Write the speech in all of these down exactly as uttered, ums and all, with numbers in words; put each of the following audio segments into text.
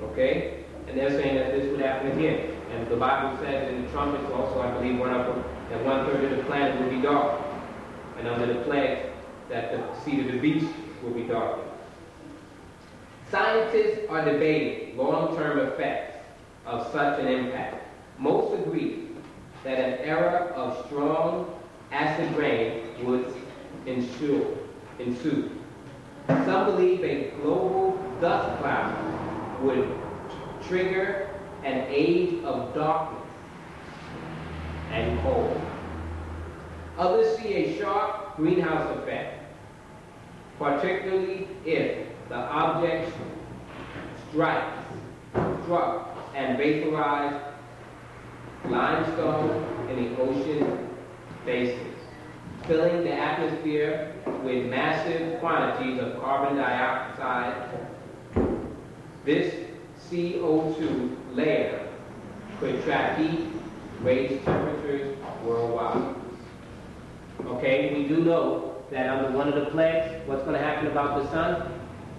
Okay? And they're saying that this would happen again. And the Bible says in the trumpets also, I believe one of them, that one third of the planet will be dark. And under the plague, that the seed of the beast will be darkened. Scientists are debating long-term effects of such an impact. Most agree that an era of strong acid rain would ensue. ensue. Some believe a global dust cloud would trigger an age of darkness and cold. Others see a sharp greenhouse effect, particularly if the object strikes, struck and vaporized limestone in the ocean basins, filling the atmosphere with massive quantities of carbon dioxide. This C O two layer could trap heat, raise temperatures worldwide. Okay, we do know that under one of the plagues, what's going to happen about the sun?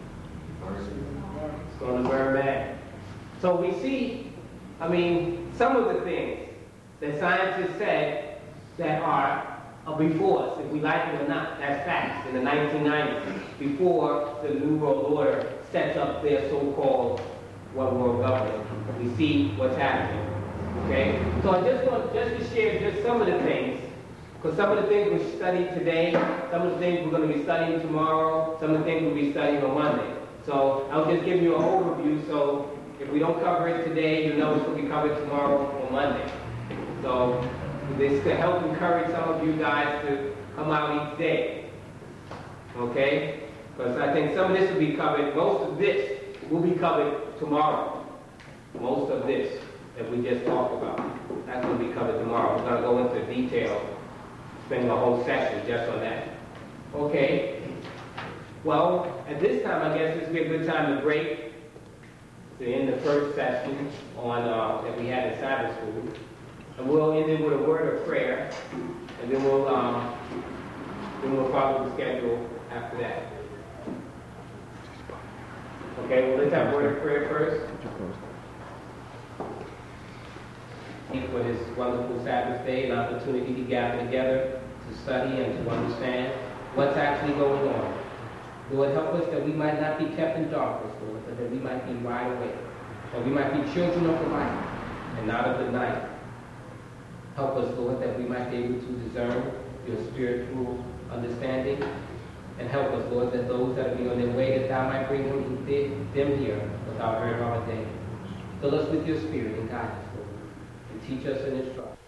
It's going to burn bad. So we see, I mean, some of the things that scientists say that are uh, before us, if we like it or not, that's facts. In the nineteen nineties, before the New World Order sets up their so-called one world government, we see what's happening. Okay? So I just want just to share just some of the things, because some of the things we studied today, some of the things we're going to be studying tomorrow, some of the things we'll be studying on Monday. So I'll just give you an overview, so if we don't cover it today, you know it's going to be covered tomorrow or Monday. So this could help encourage some of you guys to come out each day. Okay? Because I think some of this will be covered, most of this will be covered tomorrow. Most of this that we just talked about, that's going to be covered tomorrow. We're going to go into detail, spend a whole session just on that. Okay. Well, at this time, I guess this would be a good time to break to end the first session on uh, that we had in Sabbath school. And we'll end it with a word of prayer, and then we'll um, then we'll follow the schedule after that. Okay, well, let's have a word of prayer first. For this wonderful Sabbath day, an opportunity to gather together to study and to understand what's actually going on. Lord, help us that we might not be kept in darkness, Lord, but that we might be wide awake, that we might be children of the light and not of the night. Help us, Lord, that we might be able to discern your spiritual understanding, and help us, Lord, that those that are on their way, that thou might bring them, them here without hurt or day. Fill us with your spirit and guide us, Lord, and teach us and instruct us.